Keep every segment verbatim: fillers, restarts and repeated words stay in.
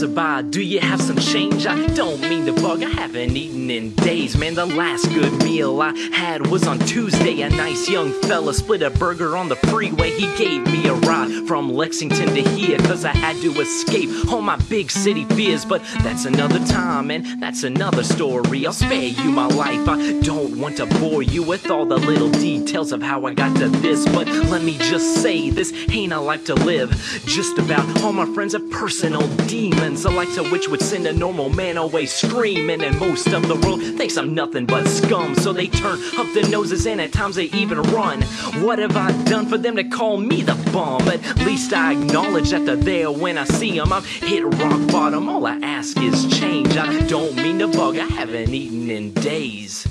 by. Do you have some change? I don't mean to bug, I haven't eaten in days. Man, the last good meal I had was on Tuesday. A nice young fella split a burger on the freeway. He gave me a ride from Lexington to here, cause I had to escape all my big city fears. But that's another time and that's another story. I'll spare you my life, I don't want to bore you with all the little details of how I got to this. But let me just say, this ain't a life to live. Just about all my friends are personal demons, a life to which would send a normal man away screaming. And most of the world thinks I'm nothing but scum, so they turn up their noses and at times they even run. What have I done for them to call me the bum? At least I acknowledge that they're there when I see them. I've hit rock bottom, all I ask is change. I don't mean to bug, I haven't eaten in days.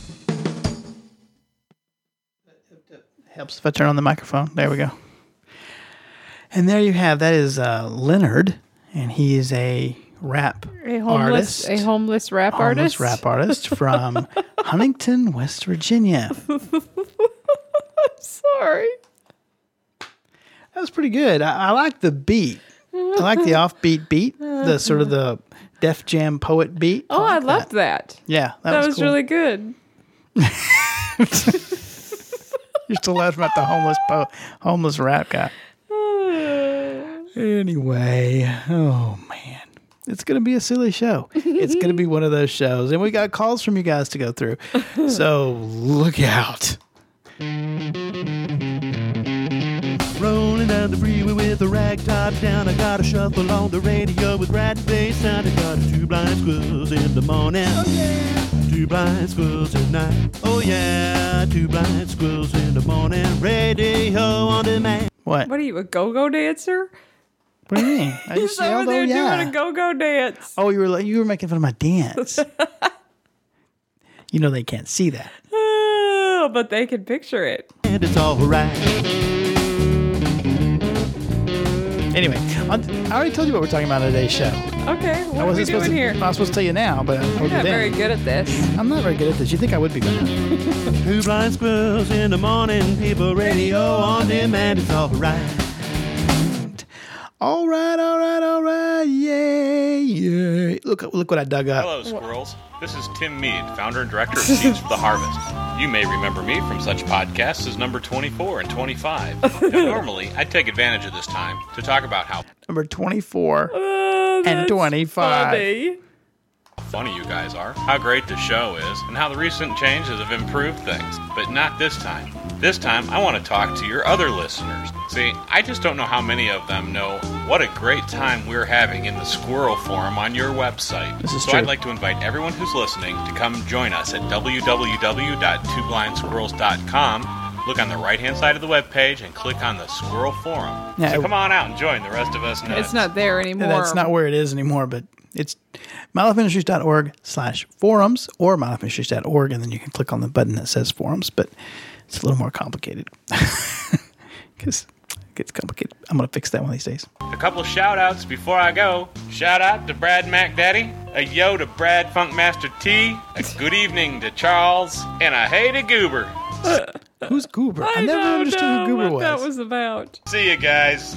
Helps if I turn on the microphone. There we go. And there you have, that is uh, Leonard, and he is a rap a homeless, artist. A homeless rap homeless artist? Homeless rap artist from Huntington, West Virginia. Sorry. That was pretty good. I, I like the beat. I like the offbeat beat, the sort of the Def Jam poet beat. Oh, I, like I loved that. that. Yeah, that, that was, was cool. really good. You're still laughing about the homeless po- homeless rap guy. Anyway, oh man, it's going to be a silly show. It's going to be one of those shows. And we got calls from you guys to go through. So look out. Rolling down the freeway with a rag top down. I got a shuffle on the radio with rat and bass sound. I got two blind squirrels in the morning. Oh, yeah. Two blind squirrels at night. Oh yeah, two blind squirrels in the morning. Radio on demand. What? What are you, a go-go dancer? What do you mean? I He's just over yelled, there oh, yeah. doing a go-go dance. Oh, you were like, you were making fun of my dance. You know they can't see that. Oh, but they can picture it. And it's all right. Anyway, I already told you what we're talking about in today's show. Okay, what I are we supposed doing to, here? I'm not supposed to tell you now, but You're not very good at this. I'm not very good at this. You think I would be better? Two blind squirrels in the morning. People radio on demand. It's all right. All right, all right, all right, yeah, yeah. Look, look what I dug up. Hello, squirrels. This is Tim Mead, founder and director of Seeds for the Harvest. You may remember me from such podcasts as number twenty-four and twenty-five. Now, normally, I'd take advantage of this time to talk about how Number twenty-four Oh, and twenty-five. Funny. funny you guys are, how great the show is, and how the recent changes have improved things. But not this time. This time, I want to talk to your other listeners. See, I just don't know how many of them know what a great time we're having in the Squirrel Forum on your website. This is so true. I'd like to invite everyone who's listening to come join us at w w w dot two blind squirrels dot com. Look on the right-hand side of the webpage and click on the Squirrel Forum. Yeah, so it- come on out and join the rest of us nuts. It's not there anymore. That's not where it is anymore, but it's mylifeministries.org slash forums or mylifeministries dot org, and then you can click on the button that says forums, but it's a little more complicated because it gets complicated. I'm going to fix that one of these days. A couple shout-outs before I go. Shout-out to Brad MacDaddy, a yo to Brad Funkmaster T, a good evening to Charles, and a hey to Goober. Who's Goober? I, I never don't understood know who Goober what was. that was about. See you guys.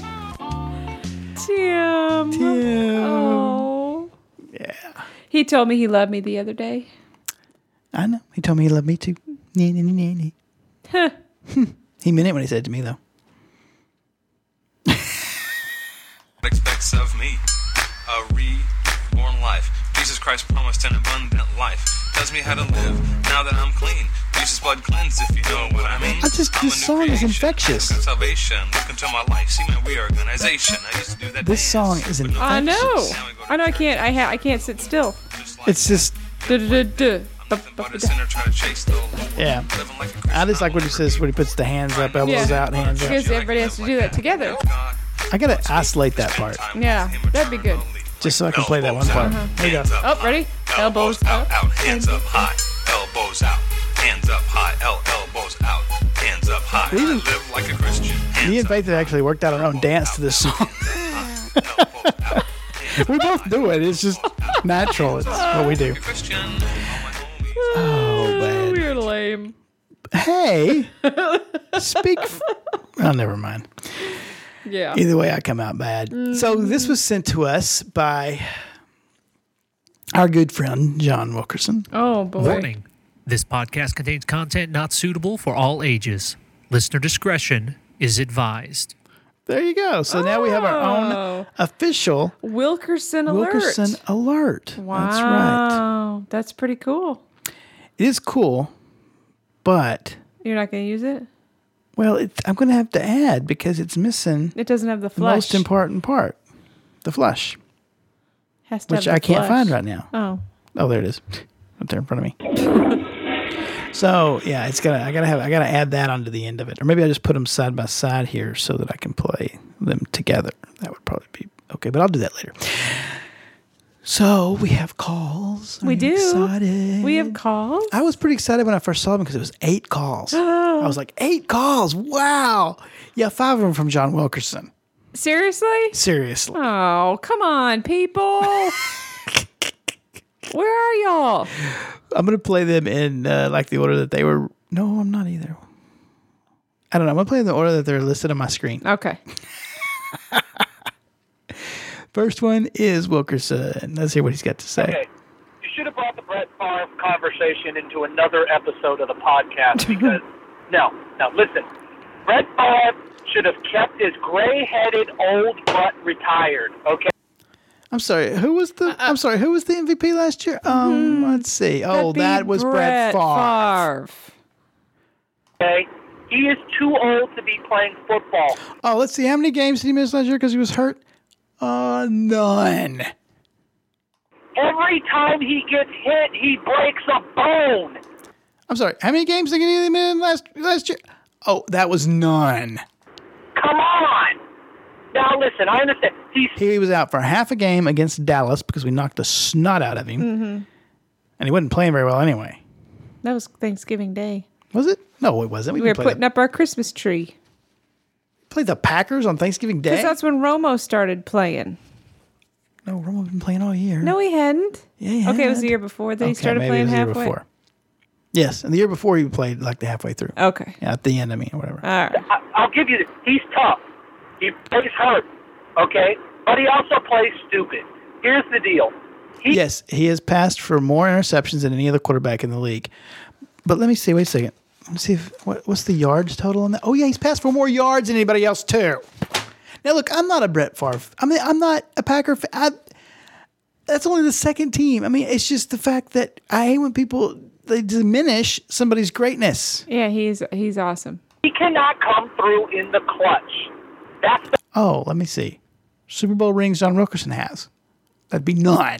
Tim. Tim. Oh. Yeah. He told me he loved me the other day. I know. He told me he loved me too. Nee, nee, nee, nee, nee. Huh. He meant it when he said it to me, though. Expects of me a reborn life. Jesus Christ promised an abundant life. Tells me how to live now that I'm clean. Jesus' blood cleanse, if you know what I mean. I just, I'm this a new song is creation. infectious. Look at salvation. Look into my life. See my reorganization. I used to do that. This dance, song is but no I know. practice. Now we go to I know. I church. can't. I ha- I can't sit still. Just like It's just, Duh, duh, duh, duh. nothing but a sinner trying to chase the Lord. yeah. Living like a Christian, I just like what he will says never when he puts the hands up, elbows Yeah. out, hands up. Because everybody has to do that together. I got to isolate that part Yeah, that'd be good. just so I can play that one part. There you go. Oh, ready? Elbows out, up. out, hands up high, elbows out, hands up high, el- elbows out, hands up high. I even- live like a Christian. Me and Faith have actually worked out our own dance to this song. We both do it. It's just natural. It's what we do. Christian. Oh, man. We're lame. Hey, speak. F- oh, never mind. Yeah. Either way, I come out bad. So this was sent to us by our good friend, John Wilkerson. Oh, boy. Warning. This podcast contains content not suitable for all ages. Listener discretion is advised. There you go. So now we have our own Oh. official Wilkerson alert. Wilkerson alert. Wow. That's right. That's pretty cool. It is cool, but, You're not going to use it? well, it, I'm going to have to add because it's missing It doesn't have the the flush. most important part, the flush, Has to which have I the can't flush. find right now. Oh. Oh, there it is, up there in front of me. So yeah, it's gonna. I gotta have. I gotta add that onto the end of it, or maybe I just put them side by side here so that I can play them together. That would probably be okay, but I'll do that later. So we have calls. Are We you do. Excited? We have calls? I was pretty excited when I first saw them because it was eight calls. I was like, eight calls! Wow. Yeah, five of them from John Wilkerson. Seriously? Seriously. Oh, come on, people. Where are y'all? I'm going to play them in uh, like the order that they were. No, I'm not either. I don't know. I'm going to play in the order that they're listed on my screen. Okay. First one is Wilkerson. Let's hear what he's got to say. Okay. You should have brought the Brett Favre conversation into another episode of the podcast because, no, no, listen. Brett Favre should have kept his gray-headed old butt retired, okay? I'm sorry. Who was the? I'm sorry. Who was the M V P last year? Um, let's see. Oh, That'd be that was Brett Favre. Favre. Okay? He is too old to be playing football. Oh, let's see. How many games did he miss last year because he was hurt? Uh, none. Every time he gets hit, he breaks a bone. I'm sorry. How many games did he miss last last year? Oh, that was none. Come on. Now, listen, I understand. He's He was out for half a game against Dallas because we knocked the snot out of him, Mm-hmm. and he wasn't playing very well anyway. That was Thanksgiving Day. Was it? No, it wasn't. We were played putting the, up our Christmas tree. played the Packers on Thanksgiving Day. Because that's when Romo started playing. No, Romo's been playing all year. No, he hadn't. Yeah, he Okay, it was had. the year before that he Okay, started maybe playing it was the year halfway. before. Yes, and the year before he played like the halfway through. Okay. Yeah, at the end, I mean, or whatever. All right. I, I'll give you this. He's tough. He plays hurt, okay? But he also plays stupid. Here's the deal. He, Yes, he has passed for more interceptions than any other quarterback in the league. But let me see. Wait a second. Let me see if what, what's the yards total on that. Oh yeah, he's passed for more yards than anybody else too. Now look, I'm not a Brett Favre. I mean, I'm not a Packer fan. I, that's only the second team. I mean, it's just the fact that I hate when people they diminish somebody's greatness. Yeah, he's he's awesome. he cannot come through in the clutch. That's the Oh, let me see. Super Bowl rings John Wilkerson has. That'd be none.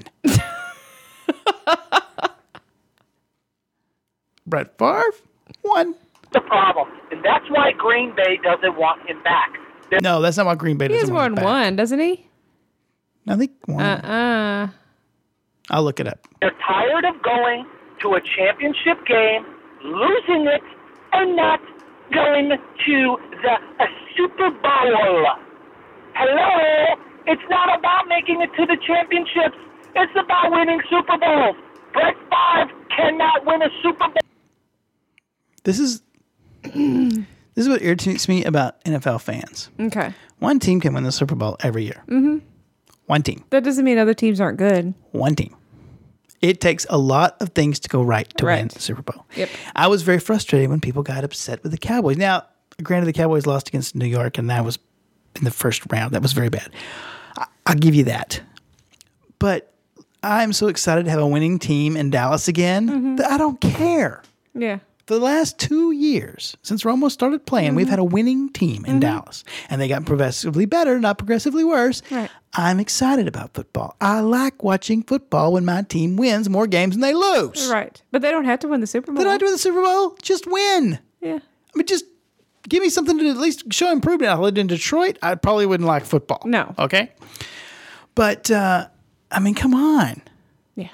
Brett Favre, one. the problem. And that's why Green Bay doesn't want him back. They're, No, that's not what Green Bay He does. has more than one, doesn't he? I think one. Uh-uh. I'll look it up. they're tired of going to a championship game, losing it, and not going to the a Super Bowl. Hello? It's not about making it to the championships. It's about winning Super Bowls. Brett Favre cannot win a Super Bowl. This is this is what irritates me about N F L fans. Okay. One team can win the Super Bowl every year. Mm-hmm. One team. That doesn't mean other teams aren't good. One team. It takes a lot of things to go right to win Right. the Super Bowl. Yep. I was very frustrated when people got upset with the Cowboys. Now, granted, the Cowboys lost against New York, and that was in the first round. That was very bad. I- I'll give you that. But I'm so excited to have a winning team in Dallas again that I don't care. Yeah. For the last two years, since Romo started playing, we've had a winning team in Dallas. And they got progressively better, not progressively worse. Right. I'm excited about football. I like watching football when my team wins more games than they lose. Right. But they don't have to win the Super Bowl. They don't have to win the Super Bowl. Just win. Yeah. I mean, just give me something to at least show improvement. I lived in Detroit. I probably wouldn't like football. No. Okay? But, uh, I mean, come on. Yeah.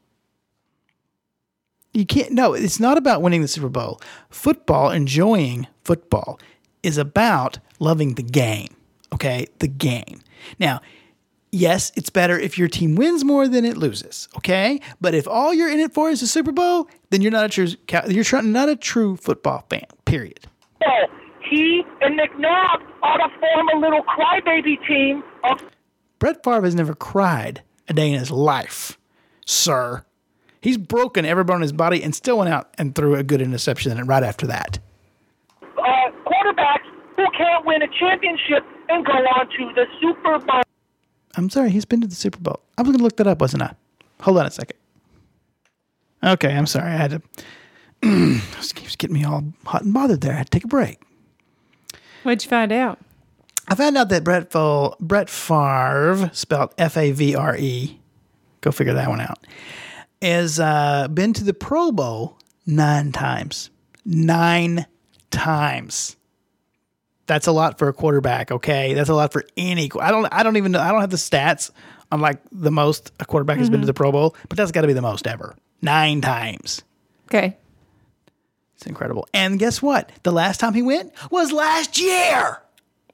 You can't, no, it's not about winning the Super Bowl. Football, enjoying football, is about loving the game, okay? The game. Now, yes, it's better if your team wins more than it loses, okay? But if all you're in it for is the Super Bowl, then you're not a true, you're try- not a true football fan, period. He and McNabb ought to form a little crybaby team of Brett Favre has never cried a day in his life. sir. He's broken every bone in his body and still went out and threw a good interception right after that. Uh, quarterbacks who can't win a championship and go on to the Super Bowl. I'm sorry, he's been to the Super Bowl. I was going to look that up, wasn't I? Hold on a second. Okay, I'm sorry. I had to. It was getting me all hot and bothered there. I had to take a break. What'd you find out? I found out that Brett, Fo- Brett Favre, spelled F A V R E, go figure that one out, has uh, been to the Pro Bowl nine times. Nine times. That's a lot for a quarterback, okay? That's a lot for any. I don't. I don't even know. I don't have the stats on like the most a quarterback has mm-hmm. been to the Pro Bowl, but that's got to be the most ever. Nine times. Okay. It's incredible. And guess what? The last time he went was last year.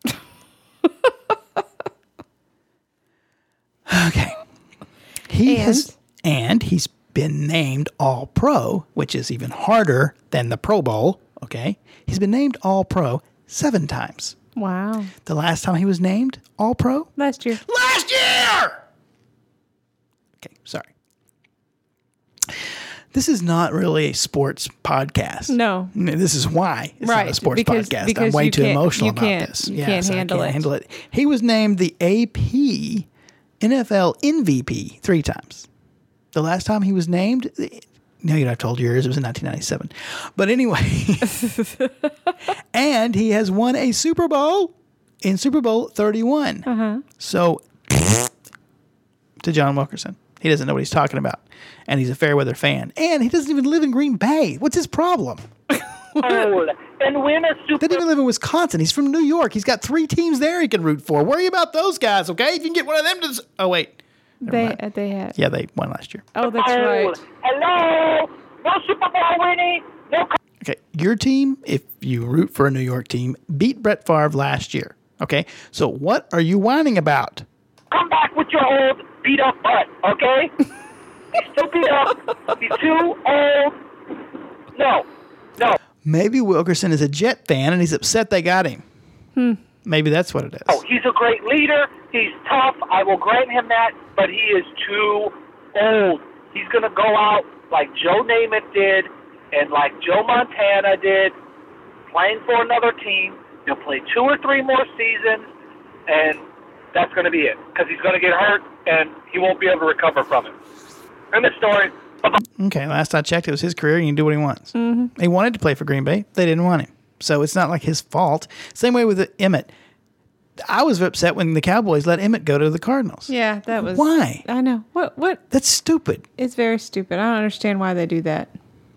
Okay. He and? has, and he's been named All-Pro, which is even harder than the Pro Bowl. Okay. He's been named All-Pro seven times. Wow. The last time he was named All-Pro? Last year. Last year! Okay, sorry. This is not really a sports podcast. No. This is why it's right. not a sports because, podcast. Because I'm way you too emotional you about can't, this. You yes, can't handle I can't it. handle it. He was named the A P N F L M V P three times. The last time he was named, no, you'd have told yours, it was in nineteen ninety-seven. But anyway, and he has won a Super Bowl in Super Bowl thirty-one. Uh-huh. So, to John Wilkerson, he doesn't know what he's talking about. And he's a Fairweather fan. And he doesn't even live in Green Bay. What's his problem? And win a Super Doesn't even live in Wisconsin. He's from New York. He's got three teams there he can root for. Worry about those guys, okay? If you can get one of them to... s- Oh, wait. Never They mind. uh, they had. Yeah, they won last year. Oh, that's Bowl. right. Hello? No Super Bowl winning. No co- Okay, your team, if you root for a New York team, beat Brett Favre last year. Okay, so what are you whining about? come back with your old beat up butt, okay? He's too beat up. He's too old. No. No. Maybe Wilkerson is a Jet fan and he's upset they got him. Hmm. Maybe that's what it is. Oh, he's a great leader. He's tough. I will grant him that, but he is too old. He's going to go out like Joe Namath did and like Joe Montana did, playing for another team. He'll play two or three more seasons, and that's going to be it because he's going to get hurt, and he won't be able to recover from it. End of story. Okay, last I checked, it was his career. He can do what he wants. Mm-hmm. He wanted to play for Green Bay. They didn't want him. So it's not like his fault. Same way with Emmett. I was upset when the Cowboys let Emmett go to the Cardinals. Yeah, that was... Why? I know. What? What? That's stupid. It's very stupid. I don't understand why they do that.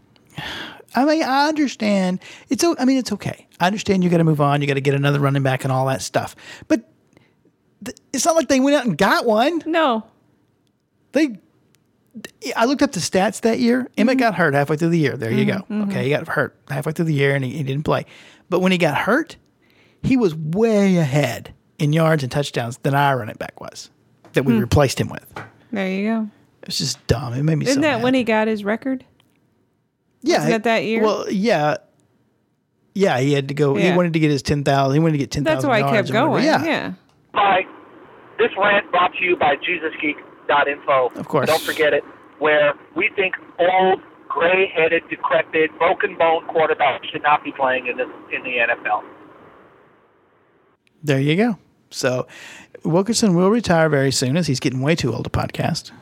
I mean, I understand. It's. o- I mean, it's okay. I understand you got to move on. You got to get another running back and all that stuff. But th- it's not like they went out and got one. No. They. I looked up the stats that year. Emmett Mm-hmm. got hurt halfway through the year. There you go. Mm-hmm. Okay, he got hurt halfway through the year and he, he didn't play. But when he got hurt, he was way ahead in yards and touchdowns than our running back was that we Hmm. replaced him with. There you go. It was just dumb. It made me Isn't so that mad. when he got his record? Yeah, wasn't it that year? Well, yeah, yeah. He had to go. He Yeah. wanted to get his ten thousand. He wanted to get ten That's thousand. why he kept going. Yeah. Yeah. Bye. This rant brought to you by Jesus Geek dot info. Of course. Don't forget it, where we think old, gray-headed, decrepit, broken-bone quarterbacks should not be playing in, this, in the N F L. There you go. So Wilkerson will retire very soon, as he's getting way too old to podcast.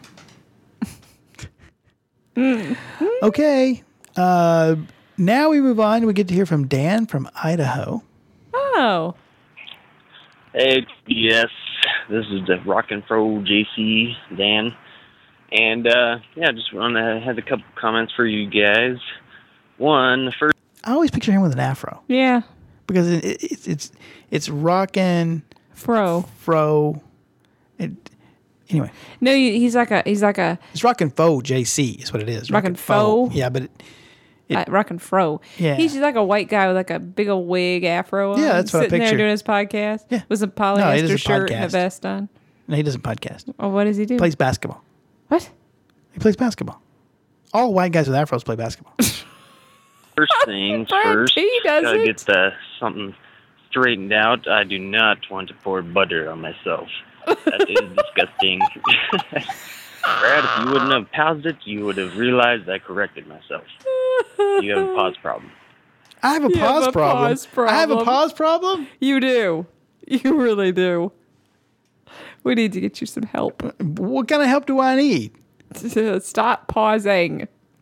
Okay. Uh, now we move on. We get to hear from Dan from Idaho. Oh. Hey, yes, this is the Rockin' Fro J C, Dan. And, uh, yeah, just want to have a couple comments for you guys. One, the first... I always picture him with an afro Yeah. because it, it, it's it's it's rockin' Fro. fro. It, anyway, No, he- he's like a he's like a it's rockin' fo J C is what it is. Rockin' faux? Yeah, but it, It- uh, rockin' fro. Yeah. He's just like a white guy with like a big old wig afro on. Yeah, that's what I sitting there picture. doing his podcast. Yeah. With a No, he polyester does a shirt and a podcast. vest on. no, he doesn't podcast. Oh, what does he do? He plays basketball. What? He plays basketball. All white guys with afros play basketball. First things Brian first, T. does gotta it. get the, something straightened out. I do not want to pour butter on myself. That is disgusting. Brad, if you wouldn't have paused it, you would have realized I corrected myself. You have a pause problem. I have a, You pause, have a problem. pause I have a problem. pause problem? You do. You really do. We need to get you some help. What kind of help do I need? Stop pausing.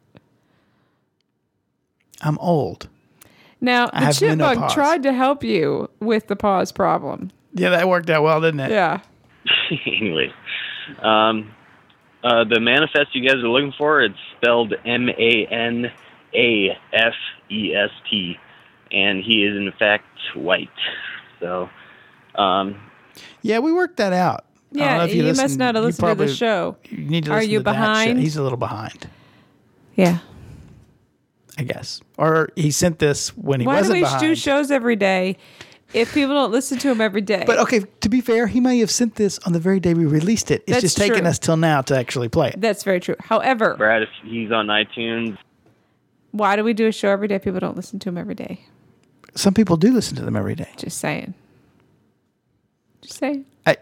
I'm old. Now, I the have chipmunk menopause. tried to help you with the pause problem. Yeah, that worked out well, didn't it? Yeah. Anyway, um, uh, the manifest you guys are looking for, it's spelled M A N A F E S T, and he is in fact white. So, um, Yeah, we worked that out. I don't Yeah, know if you, must listened- not have you listened to probably- the show. You need to Are listen you to that show. behind? He's a little behind, Yeah. I guess. Or he sent this when he Why do wasn't we behind. do shows every day if people don't listen to them every day? But okay, to be fair, he may have sent this on the very day we released it. It's That's just taken true. us till now to actually play it. That's very true. However, Brad, if he's on iTunes, why do we do a show every day if people don't listen to them every day? Some people do listen to them every day. Just saying. Just saying. I,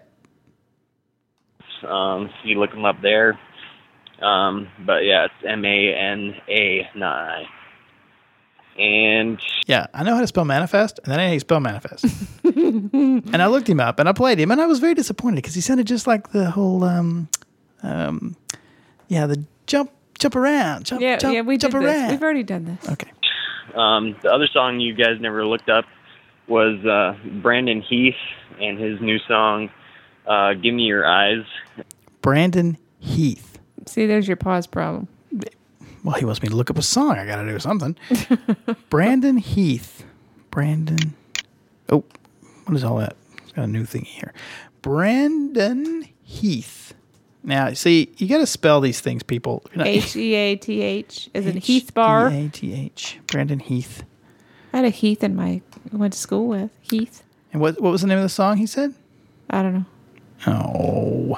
um, you look him up there. Um, but yeah, it's M A N A, not I. And yeah, I know how to spell manifest, and then I know how you spell manifest. And I looked him up, and I played him, and I was very disappointed because he sounded just like the whole, um, um, yeah, the jump, jump around, jump, Yeah, jump, yeah, we jump did this. around. We've already done this. Okay. Um, the other song you guys never looked up was uh, Brandon Heath and his new song, uh, Give Me Your Eyes. Brandon Heath. See, there's your pause problem. Well, he wants me to look up a song. I got to do something. Brandon Heath. Brandon. Oh, what is all that? It's got a new thingy here. Brandon Heath. Now, see, you got to spell these things, people. You're not- H E A T H is in Heath Bar. H E A T H. Brandon Heath. I had a Heath in my, I went to school with. Heath. And what what was the name of the song he said? I don't know. Oh.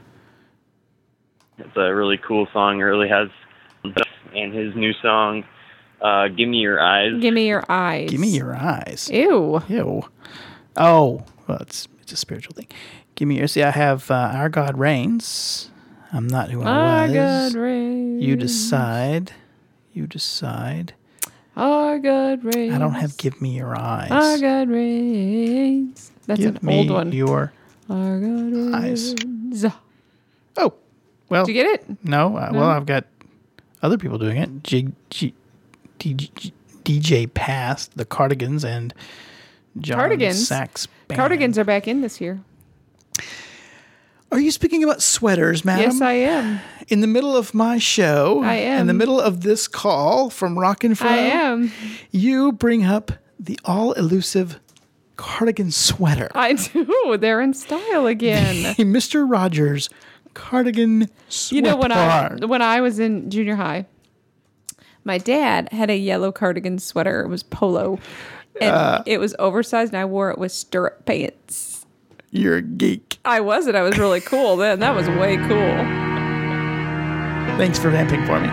It's a really cool song. It really has. And his new song, uh, Give Me Your Eyes. Give me your eyes. Give me your eyes. Ew. Ew. Oh, well, it's it's a spiritual thing. Give me your. See, I have uh, Our God Reigns. I'm not who I Our was. God reigns. You decide. You decide. Our God reigns. I don't have Give Me Your Eyes. Our God reigns. That's Give an me old one. your Our God eyes. reigns. Oh, well. Did you get it? No, I, No? well, I've got other people doing it. G, G, D, G, D J Past, the Cardigans, and John Cardigans? Sachs Band. Cardigans are back in this year. Are you speaking about sweaters, madam? Yes, I am. In the middle of my show, I am. in the middle of this call from Rock and Fro, I am. you bring up the all-elusive cardigan sweater. I do. They're in style again. Mister Rogers cardigan sweater. You know, when I when I was in junior high, my dad had a yellow cardigan sweater. It was polo, and Uh. it was oversized, and I wore it with stirrup pants. You're a geek. I wasn't. I was really cool then. That was way cool. Thanks for vamping for me.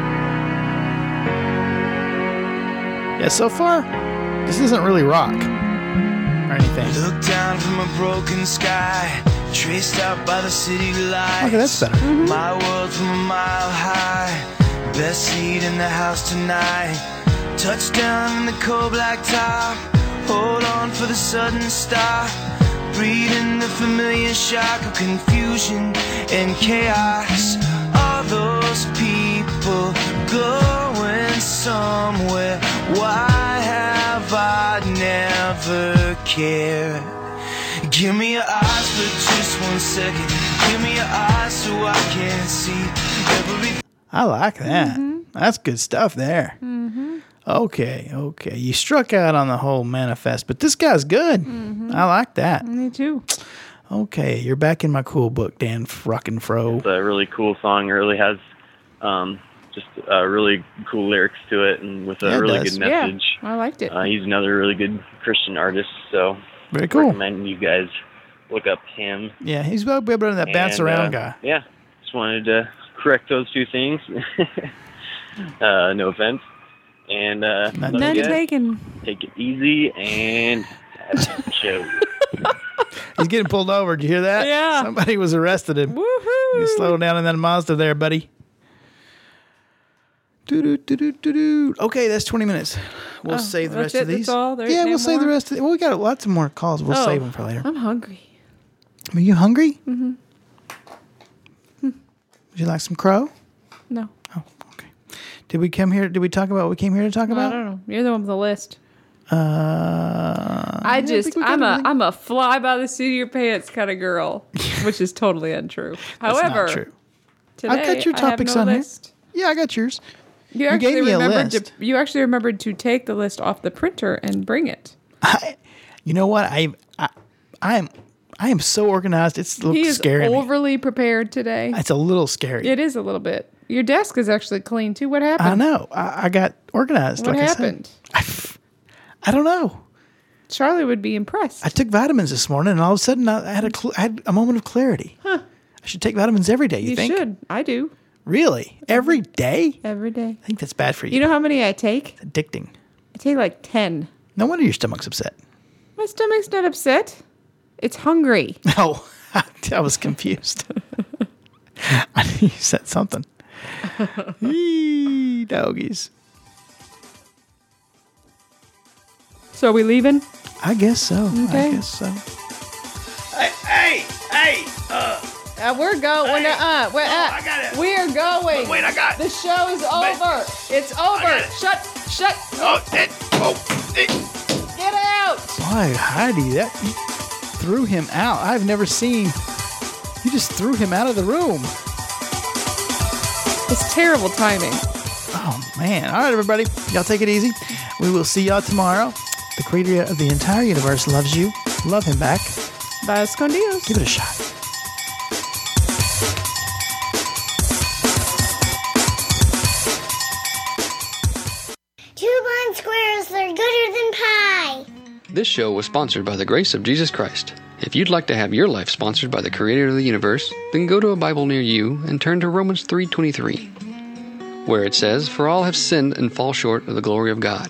Yeah, so far, this isn't really rock or anything. Look down from a broken sky, traced out by the city lights. Okay, that's better. My world from a mile high, best seat in the house tonight. Touchdown in the cold black top, hold on for the sudden stop. Breathing the familiar shock of confusion and chaos. All those people going somewhere. Why have I never cared? Give me your eyes for just one second. Give me your eyes so I can see everything. I like that. That's good stuff there. Mm-hmm. Okay, okay. You struck out on the whole manifest, but this guy's good. Mm-hmm. I like that. Me too. Okay, you're back in my cool book, Dan Frockin' Fro. It's a really cool song. It really has um, just uh, really cool lyrics to it, and with a Yeah, it really does. good Yeah, message. I liked it. Uh, he's another really good Christian artist, so Very cool. recommend you guys look up him. Yeah, he's well better than that bounce And, around uh, guy. Yeah, just wanted to correct those two things. uh, no offense. And uh, None love None you guys. taken. Take it easy and have a show. He's getting pulled over. Did you hear that? Yeah. Somebody was arrested him. Woohoo! You slow down in that Mazda there, buddy. Doo-doo-doo-doo-doo-doo. Okay, that's twenty minutes. We'll Oh, save the that's rest it? of these. That's all? There yeah, ain't we'll no save the more? rest of. Well, we got lots of more calls. We'll Oh, save them for later. I'm hungry. Are you hungry? Mm-hmm. Would you like some crow? No. Did we come here? Did we talk about what we came here to talk I about? don't know. You're the one with the list. Uh, I yeah, just, think we I'm got a, everything. I'm a fly by the seat of your pants kind of girl, which is totally untrue. That's However, not true. today I've got your I have topics no on list. here. Yeah, I got yours. You You actually gave me a remembered list. to, you actually remembered to take the list off the printer and bring it. I, you know what? I, I, I am, I am so organized. It's a little He is scary. me. overly prepared today. It's a little scary. It is a little bit. Your desk is actually clean too. What happened? I know. I, I got organized. What like happened? I said. I, I don't know. Charlie would be impressed. I took vitamins this morning, and all of a sudden, I had a, cl- I had a moment of clarity. Huh. I should take vitamins every day. You, You think? should. I do. Really? Every day? Every day. I think that's bad for you. You know how many I take? It's addicting. I take like ten. No wonder your stomach's upset. My stomach's not upset. It's hungry. No, I was confused. I knew you said something. Eee, doggies. So are we leaving? I guess so. Okay. I guess so. Hey, hey, hey, uh, Uh, we're going. Hey. Uh, we're, Oh, uh, I got it. We are going. But wait, I got it. The show is over. It's over. got it. Shut. Shut. oh, that, oh, it, Get out. Why, Heidi, that you threw him out. I've never seen. You just threw him out of the room. It's terrible timing. Oh, man. All right, everybody. Y'all take it easy. We will see y'all tomorrow. The creator of the entire universe loves you. Love him back. Bye, escondidos. Give it a shot. Two blind squirrels, they're gooder than pie. This show was sponsored by the grace of Jesus Christ. If you'd like to have your life sponsored by the Creator of the universe, then go to a Bible near you and turn to Romans three twenty-three, where it says, "For all have sinned and fall short of the glory of God."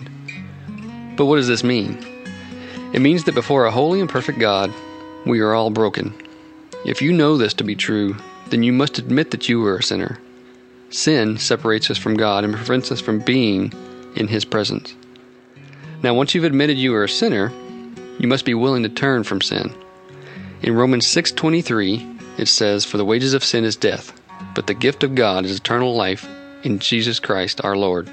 But what does this mean? It means that before a holy and perfect God, we are all broken. If you know this to be true, then you must admit that you are a sinner. Sin separates us from God and prevents us from being in His presence. Now, once you've admitted you are a sinner, you must be willing to turn from sin. In Romans six twenty-three, it says, "For the wages of sin is death, but the gift of God is eternal life in Jesus Christ our Lord."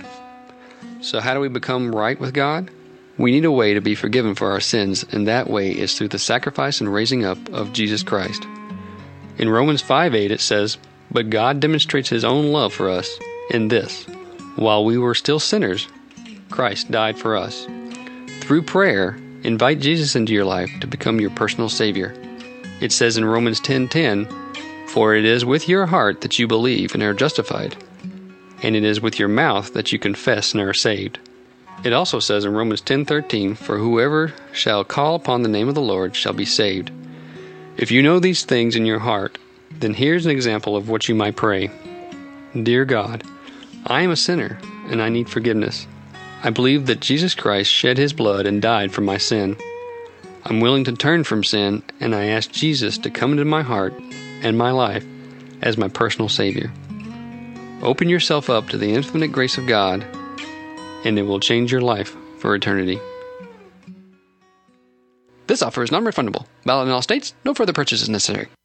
So how do we become right with God? We need a way to be forgiven for our sins, and that way is through the sacrifice and raising up of Jesus Christ. In Romans five eight it says, "But God demonstrates His own love for us in this: while we were still sinners, Christ died for us." Through prayer, invite Jesus into your life to become your personal Savior. It says in Romans ten ten, "For it is with your heart that you believe and are justified, and it is with your mouth that you confess and are saved." It also says in Romans ten thirteen, "For whoever shall call upon the name of the Lord shall be saved." If you know these things in your heart, then here's an example of what you might pray. Dear God, I am a sinner and I need forgiveness. I believe that Jesus Christ shed His blood and died for my sin. I'm willing to turn from sin, and I ask Jesus to come into my heart and my life as my personal Savior. Open yourself up to the infinite grace of God, and it will change your life for eternity. This offer is non-refundable. Valid in all states. No further purchase is necessary.